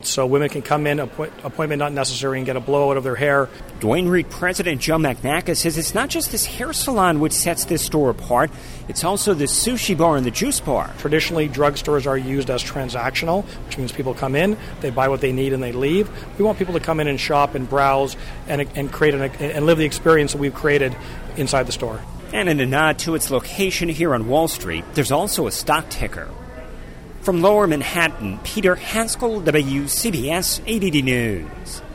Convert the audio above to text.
So women can come in, appointment not necessary, and get a blowout of their hair. Duane Reade President Joe McNacka says it's not just this hair salon which sets this store apart, it's also the sushi bar and the juice bar. Traditionally, drugstores are used as transactional, which means people come in, they buy what they need, and they leave. We want people to come in and shop and browse and create and live the experience that we've created inside the store. And in a nod to its location here on Wall Street, there's also a stock ticker. From Lower Manhattan, Peter Haskell, WCBS 880 News.